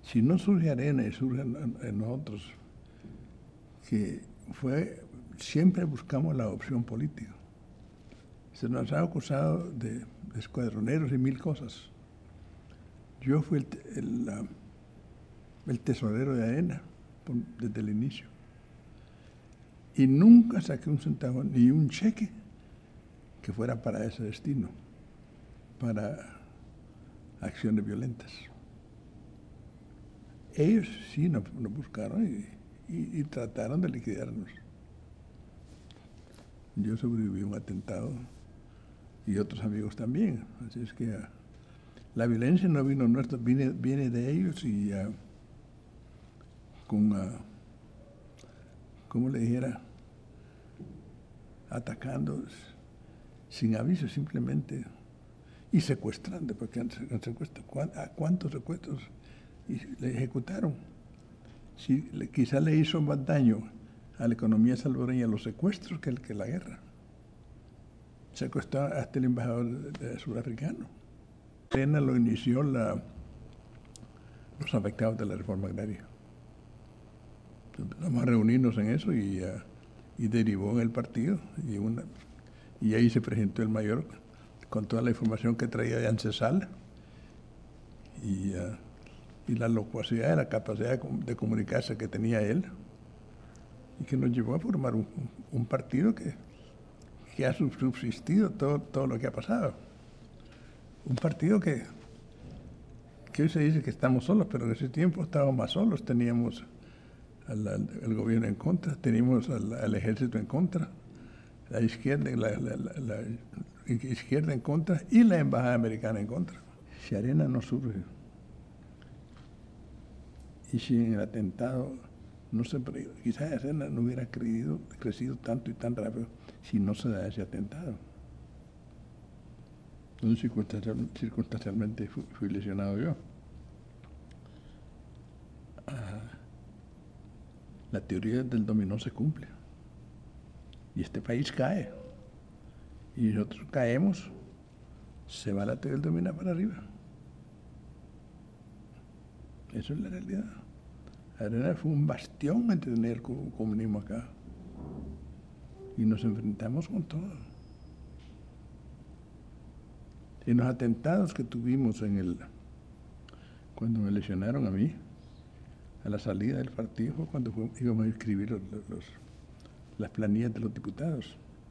Si no surge Arena y surge en nosotros, que siempre buscamos la opción política. Se nos ha acusado de escuadroneros y mil cosas. Yo fui el tesorero de Arena desde el inicio. Y nunca saqué un centavo, ni un cheque que fuera para ese destino, para acciones violentas. Ellos sí nos buscaron y trataron de liquidarnos. Yo sobreviví a un atentado y otros amigos también. Así es que la violencia no vino nuestra, viene de ellos y ¿cómo le dijera? Atacando sin aviso simplemente y secuestrando, porque ¿a cuántos secuestros le ejecutaron? Si quizá le hizo más daño a la economía salvadoreña los secuestros que la guerra. Secuestró hasta el embajador sudafricano. Arena lo inició los afectados de la reforma agraria. Vamos a reunirnos en eso y derivó en el partido y ahí se presentó el mayor con toda la información que traía de Ancesal y la locuacidad, la capacidad de comunicarse que tenía él y que nos llevó a formar un partido que ha subsistido todo lo que ha pasado. Un partido que hoy se dice que estamos solos, pero en ese tiempo estábamos más solos. Teníamos al gobierno en contra, teníamos al ejército en contra, la izquierda en contra y la embajada americana en contra. Si Arena no surge y si en el atentado no se quizás Arena no hubiera crecido tanto y tan rápido si no se da ese atentado. Entonces circunstancialmente fui lesionado yo. La teoría del dominó se cumple y este país cae y nosotros caemos, se va la teoría del dominó para arriba. Eso es la realidad. Arena fue un bastión antes de tener el comunismo acá y nos enfrentamos con todo. En los atentados que tuvimos cuando me lesionaron a mí, a la salida del partido fue cuando íbamos a escribir las planillas de los diputados.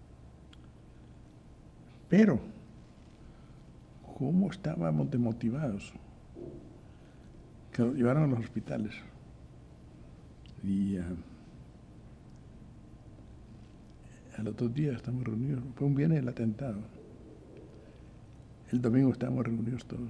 Pero, ¿cómo estábamos desmotivados? Que nos llevaron a los hospitales. Y al otro día estamos reunidos. Fue un viernes el atentado. El domingo estábamos reunidos todos.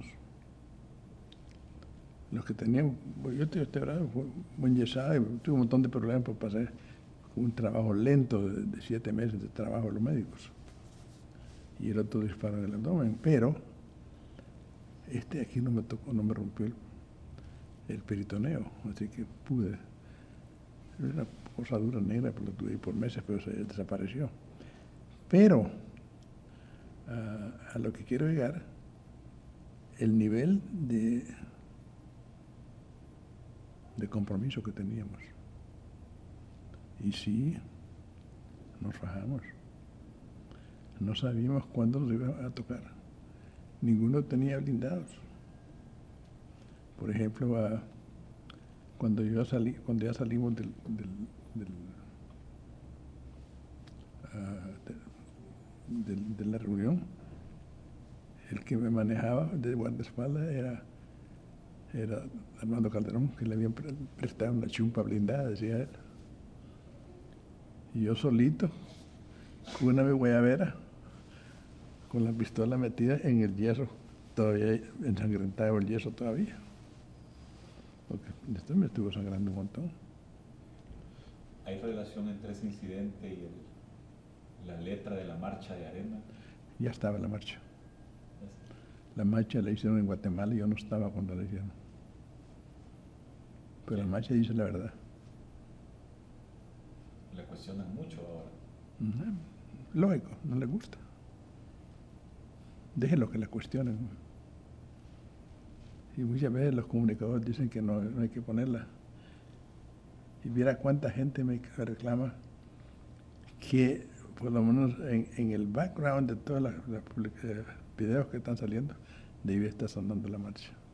Los que teníamos, yo estoy bravo, fue muy enyesado y tuve un montón de problemas por pasar un trabajo lento de 7 meses de trabajo de los médicos. Y el otro disparo en el abdomen, pero aquí no me tocó, no me rompió el peritoneo, así que pude. Era una cosa dura negra, porque lo tuve ahí por meses, pero se desapareció. Pero a lo que quiero llegar, el nivel de compromiso que teníamos. Y sí, nos fajamos. No sabíamos cuándo nos iba a tocar. Ninguno tenía blindados. Por ejemplo, cuando ya salimos de la reunión, el que me manejaba de guardaespaldas era Armando Calderón, que le habían prestado una chumpa blindada, decía él. Y yo solito, con una guayabera, con la pistola metida en el yeso, todavía ensangrentado el yeso todavía. Porque esto me estuvo sangrando un montón. ¿Hay relación entre ese incidente y la letra de la marcha de Arena? Ya estaba la marcha. La marcha la hicieron en Guatemala y yo no estaba cuando la hicieron. Pero la marcha dice la verdad. Le cuestionan mucho ahora. Lógico, no le gusta. Déjenlo que la cuestionen. Y muchas veces los comunicadores dicen que no hay que ponerla. Y viera cuánta gente me reclama que por lo menos en el background de todos los videos que están saliendo, debía estar sonando la marcha.